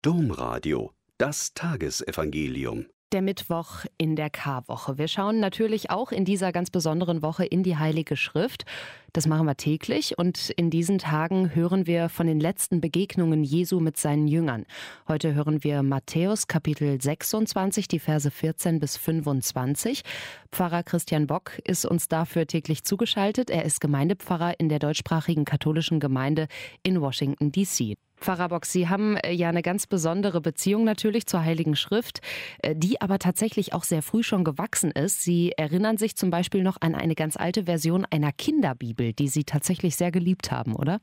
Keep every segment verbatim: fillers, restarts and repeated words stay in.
Domradio, das Tagesevangelium. Der Mittwoch in der Karwoche. Wir schauen natürlich auch in dieser ganz besonderen Woche in die Heilige Schrift. Das machen wir täglich und in diesen Tagen hören wir von den letzten Begegnungen Jesu mit seinen Jüngern. Heute hören wir Matthäus Kapitel sechsundzwanzig, die Verse vierzehn bis fünfundzwanzig. Pfarrer Christian Bock ist uns dafür täglich zugeschaltet. Er ist Gemeindepfarrer in der deutschsprachigen katholischen Gemeinde in Washington D C Pfarrer Bock, Sie haben ja eine ganz besondere Beziehung natürlich zur Heiligen Schrift, die aber tatsächlich auch sehr früh schon gewachsen ist. Sie erinnern sich zum Beispiel noch an eine ganz alte Version einer Kinderbibel, die Sie tatsächlich sehr geliebt haben, oder?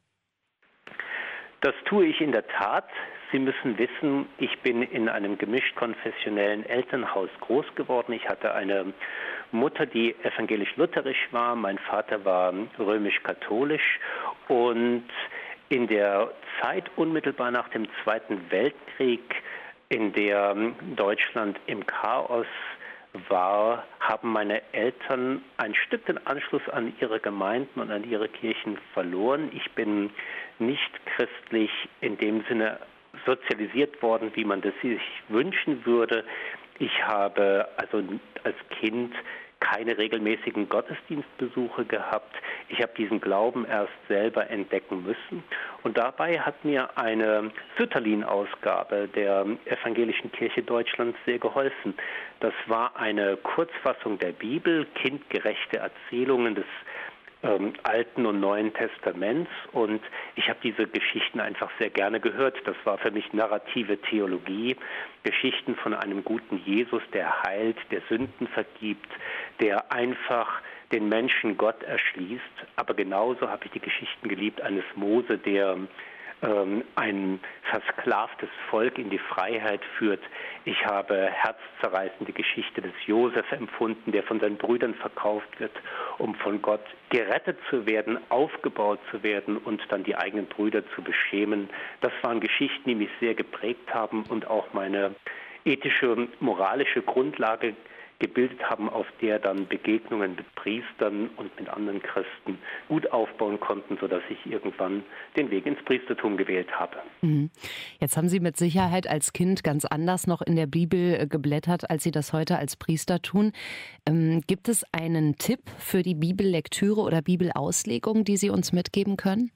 Das tue ich in der Tat. Sie müssen wissen, ich bin in einem gemischt-konfessionellen Elternhaus groß geworden. Ich hatte eine Mutter, die evangelisch-lutherisch war. Mein Vater war römisch-katholisch. Und in der Zeit unmittelbar nach dem Zweiten Weltkrieg, in der Deutschland im Chaos war, haben meine Eltern ein Stück den Anschluss an ihre Gemeinden und an ihre Kirchen verloren. Ich bin nicht christlich in dem Sinne sozialisiert worden, wie man das sich wünschen würde. Ich habe also als Kind keine regelmäßigen Gottesdienstbesuche gehabt. Ich habe diesen Glauben erst selber entdecken müssen. Und dabei hat mir eine Sütterlin-Ausgabe der Evangelischen Kirche Deutschlands sehr geholfen. Das war eine Kurzfassung der Bibel, kindgerechte Erzählungen des ähm, Alten und Neuen Testaments. Und ich habe diese Geschichten einfach sehr gerne gehört. Das war für mich narrative Theologie, Geschichten von einem guten Jesus, der heilt, der Sünden vergibt, der einfach den Menschen Gott erschließt. Aber genauso habe ich die Geschichten geliebt eines Mose, der ähm, ein versklavtes Volk in die Freiheit führt. Ich habe herzzerreißende Geschichte des Josef empfunden, der von seinen Brüdern verkauft wird, um von Gott gerettet zu werden, aufgebaut zu werden und dann die eigenen Brüder zu beschämen. Das waren Geschichten, die mich sehr geprägt haben und auch meine ethische, moralische Grundlage gebildet haben, auf der dann Begegnungen mit Priestern und mit anderen Christen gut aufbauen konnten, sodass ich irgendwann den Weg ins Priestertum gewählt habe. Jetzt haben Sie mit Sicherheit als Kind ganz anders noch in der Bibel geblättert, als Sie das heute als Priester tun. Ähm, gibt es einen Tipp für die Bibellektüre oder Bibelauslegung, die Sie uns mitgeben können?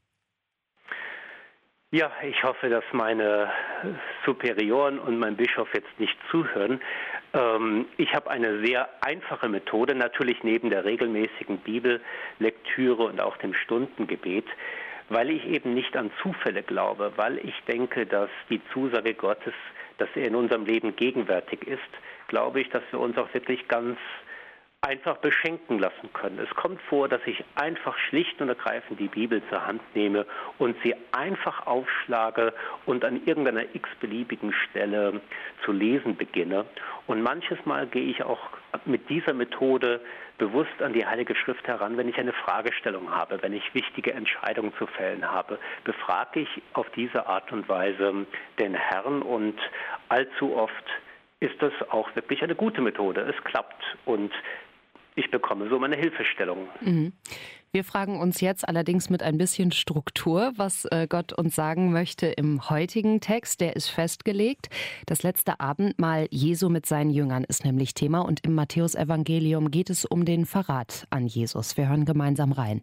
Ja, ich hoffe, dass meine Superioren und mein Bischof jetzt nicht zuhören. Ähm, ich habe eine sehr einfache Methode, natürlich neben der regelmäßigen Bibellektüre und auch dem Stundengebet, weil ich eben nicht an Zufälle glaube, weil ich denke, dass die Zusage Gottes, dass er in unserem Leben gegenwärtig ist, glaube ich, dass wir uns auch wirklich ganz einfach beschenken lassen können. Es kommt vor, dass ich einfach schlicht und ergreifend die Bibel zur Hand nehme und sie einfach aufschlage und an irgendeiner x-beliebigen Stelle zu lesen beginne. Und manches Mal gehe ich auch mit dieser Methode bewusst an die Heilige Schrift heran, wenn ich eine Fragestellung habe, wenn ich wichtige Entscheidungen zu fällen habe, befrage ich auf diese Art und Weise den Herrn und allzu oft ist das auch wirklich eine gute Methode. Es klappt und ich bekomme so meine Hilfestellung. Mhm. Wir fragen uns jetzt allerdings mit ein bisschen Struktur, was Gott uns sagen möchte im heutigen Text. Der ist festgelegt. Das letzte Abendmahl Jesu mit seinen Jüngern ist nämlich Thema und im Matthäusevangelium geht es um den Verrat an Jesus. Wir hören gemeinsam rein.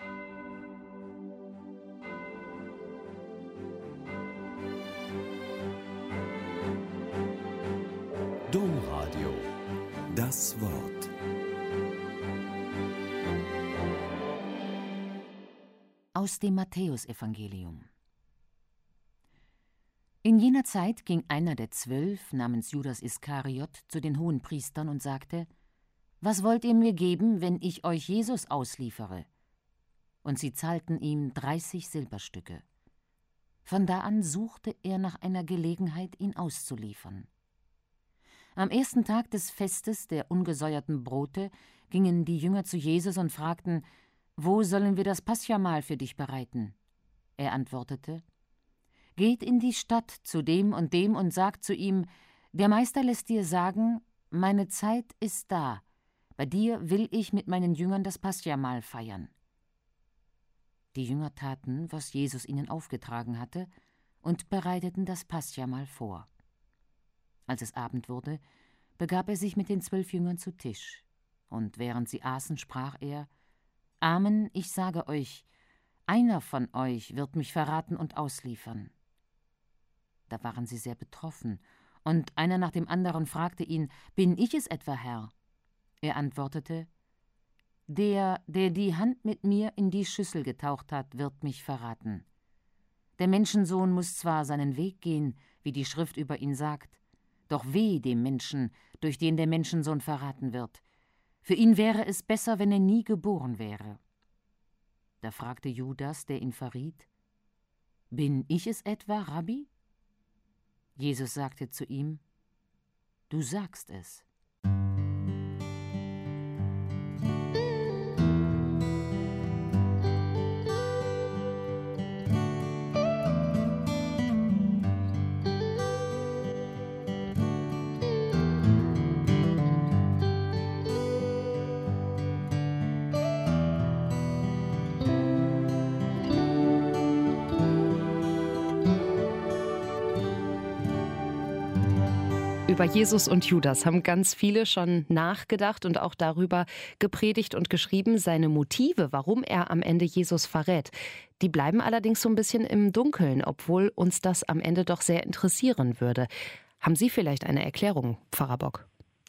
Domradio, das Wort. Aus dem Matthäusevangelium. In jener Zeit ging einer der Zwölf, namens Judas Iskariot, zu den Hohenpriestern und sagte: »Was wollt ihr mir geben, wenn ich euch Jesus ausliefere?« Und sie zahlten ihm dreißig Silberstücke. Von da an suchte er nach einer Gelegenheit, ihn auszuliefern. Am ersten Tag des Festes der ungesäuerten Brote gingen die Jünger zu Jesus und fragten: »Wo sollen wir das Paschamahl für dich bereiten?« Er antwortete: »Geht in die Stadt zu dem und dem und sagt zu ihm: Der Meister lässt dir sagen, meine Zeit ist da, bei dir will ich mit meinen Jüngern das Paschamahl feiern.« Die Jünger taten, was Jesus ihnen aufgetragen hatte, und bereiteten das Paschamahl vor. Als es Abend wurde, begab er sich mit den zwölf Jüngern zu Tisch, und während sie aßen, sprach er: Amen, ich sage euch, einer von euch wird mich verraten und ausliefern. Da waren sie sehr betroffen, und einer nach dem anderen fragte ihn: Bin ich es etwa, Herr? Er antwortete: Der, der die Hand mit mir in die Schüssel getaucht hat, wird mich verraten. Der Menschensohn muss zwar seinen Weg gehen, wie die Schrift über ihn sagt, doch weh dem Menschen, durch den der Menschensohn verraten wird. Für ihn wäre es besser, wenn er nie geboren wäre. Da fragte Judas, der ihn verriet: Bin ich es etwa, Rabbi? Jesus sagte zu ihm: Du sagst es. Über Jesus und Judas haben ganz viele schon nachgedacht und auch darüber gepredigt und geschrieben. Seine Motive, warum er am Ende Jesus verrät, die bleiben allerdings so ein bisschen im Dunkeln, obwohl uns das am Ende doch sehr interessieren würde. Haben Sie vielleicht eine Erklärung, Pfarrer Bock?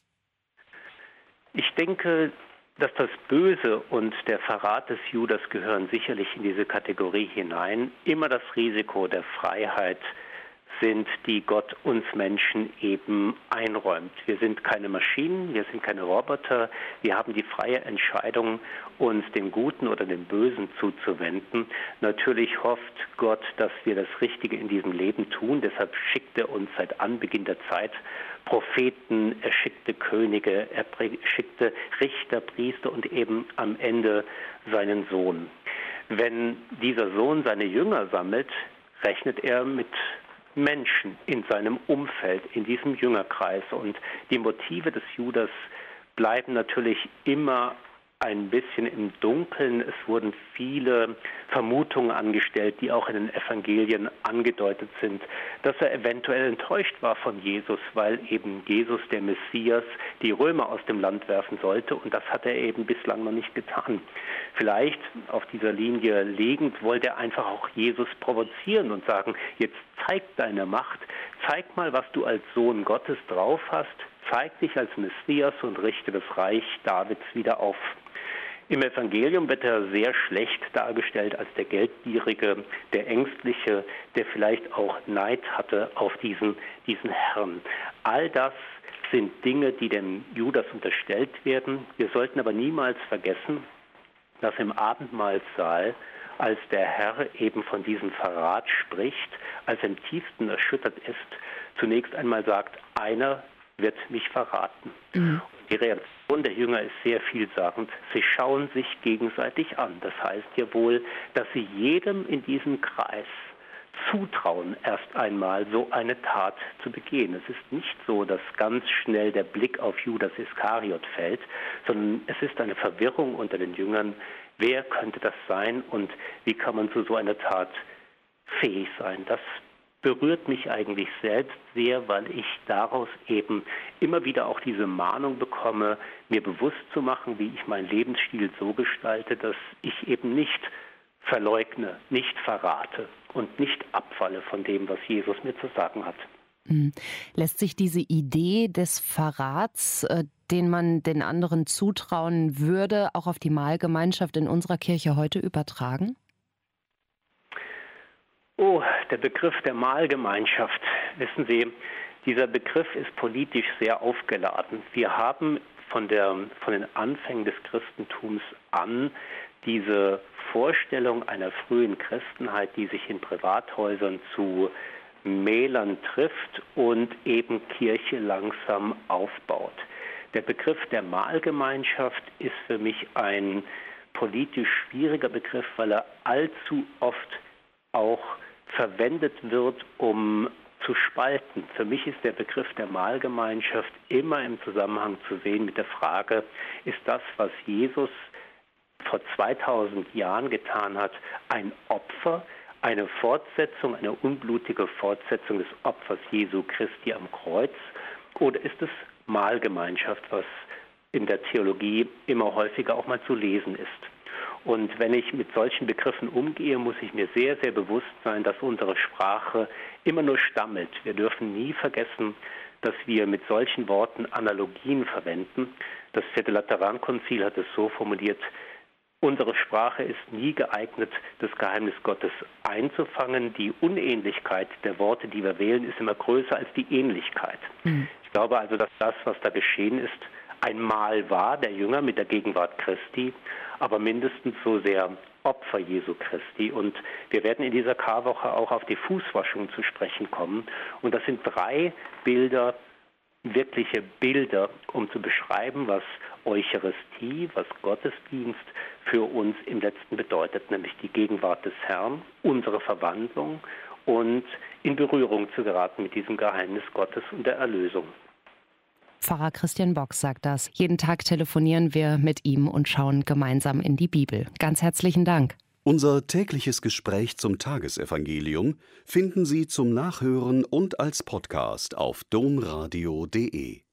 Ich denke, dass das Böse und der Verrat des Judas gehören sicherlich in diese Kategorie hinein. Immer das Risiko der Freiheit sind, die Gott uns Menschen eben einräumt. Wir sind keine Maschinen, wir sind keine Roboter, wir haben die freie Entscheidung, uns dem Guten oder dem Bösen zuzuwenden. Natürlich hofft Gott, dass wir das Richtige in diesem Leben tun, deshalb schickt er uns seit Anbeginn der Zeit Propheten, er schickte Könige, er schickte Richter, Priester und eben am Ende seinen Sohn. Wenn dieser Sohn seine Jünger sammelt, rechnet er mit Menschen in seinem Umfeld, in diesem Jüngerkreis. Und die Motive des Judas bleiben natürlich immer ein bisschen im Dunkeln. Es wurden viele Vermutungen angestellt, die auch in den Evangelien angedeutet sind, dass er eventuell enttäuscht war von Jesus, weil eben Jesus, der Messias, die Römer aus dem Land werfen sollte. Und das hat er eben bislang noch nicht getan. Vielleicht auf dieser Linie liegend wollte er einfach auch Jesus provozieren und sagen: Jetzt zeig deine Macht, zeig mal, was du als Sohn Gottes drauf hast, zeig dich als Messias und richte das Reich Davids wieder auf. Im Evangelium wird er sehr schlecht dargestellt als der Geldgierige, der Ängstliche, der vielleicht auch Neid hatte auf diesen, diesen Herrn. All das sind Dinge, die dem Judas unterstellt werden. Wir sollten aber niemals vergessen, dass im Abendmahlsaal, als der Herr eben von diesem Verrat spricht, als er im tiefsten erschüttert ist, zunächst einmal sagt: Einer wird mich verraten. Mhm. Die Reaktion der Jünger ist sehr vielsagend. Sie schauen sich gegenseitig an. Das heißt ja wohl, dass sie jedem in diesem Kreis zutrauen, erst einmal so eine Tat zu begehen. Es ist nicht so, dass ganz schnell der Blick auf Judas Iskariot fällt, sondern es ist eine Verwirrung unter den Jüngern. Wer könnte das sein und wie kann man zu so einer Tat fähig sein? Das berührt mich eigentlich selbst sehr, weil ich daraus eben immer wieder auch diese Mahnung bekomme, mir bewusst zu machen, wie ich meinen Lebensstil so gestalte, dass ich eben nicht verleugne, nicht verrate und nicht abfalle von dem, was Jesus mir zu sagen hat. Lässt sich diese Idee des Verrats, äh, den man den anderen zutrauen würde, auch auf die Mahlgemeinschaft in unserer Kirche heute übertragen? Oh, der Begriff der Mahlgemeinschaft. Wissen Sie, dieser Begriff ist politisch sehr aufgeladen. Wir haben von, der, von den Anfängen des Christentums an diese Vorstellung einer frühen Christenheit, die sich in Privathäusern zu Mählern trifft und eben Kirche langsam aufbaut. Der Begriff der Mahlgemeinschaft ist für mich ein politisch schwieriger Begriff, weil er allzu oft auch verwendet wird, um zu spalten. Für mich ist der Begriff der Mahlgemeinschaft immer im Zusammenhang zu sehen mit der Frage, ist das, was Jesus vor zweitausend Jahren getan hat, ein Opfer, eine Fortsetzung, eine unblutige Fortsetzung des Opfers Jesu Christi am Kreuz? Oder ist es Mahlgemeinschaft, was in der Theologie immer häufiger auch mal zu lesen ist? Und wenn ich mit solchen Begriffen umgehe, muss ich mir sehr, sehr bewusst sein, dass unsere Sprache immer nur stammelt. Wir dürfen nie vergessen, dass wir mit solchen Worten Analogien verwenden. Das Vierte Laterankonzil hat es so formuliert: Unsere Sprache ist nie geeignet, das Geheimnis Gottes einzufangen. Die Unähnlichkeit der Worte, die wir wählen, ist immer größer als die Ähnlichkeit. Mhm. Ich glaube also, dass das, was da geschehen ist, ein Mahl war, der Jünger mit der Gegenwart Christi, aber mindestens so sehr Opfer Jesu Christi. Und wir werden in dieser Karwoche auch auf die Fußwaschung zu sprechen kommen. Und das sind drei Bilder, wirkliche Bilder, um zu beschreiben, was Eucharistie, was Gottesdienst für uns im Letzten bedeutet, nämlich die Gegenwart des Herrn, unsere Verwandlung und in Berührung zu geraten mit diesem Geheimnis Gottes und der Erlösung. Pfarrer Christian Bock sagt das. Jeden Tag telefonieren wir mit ihm und schauen gemeinsam in die Bibel. Ganz herzlichen Dank. Unser tägliches Gespräch zum Tagesevangelium finden Sie zum Nachhören und als Podcast auf domradio punkt de.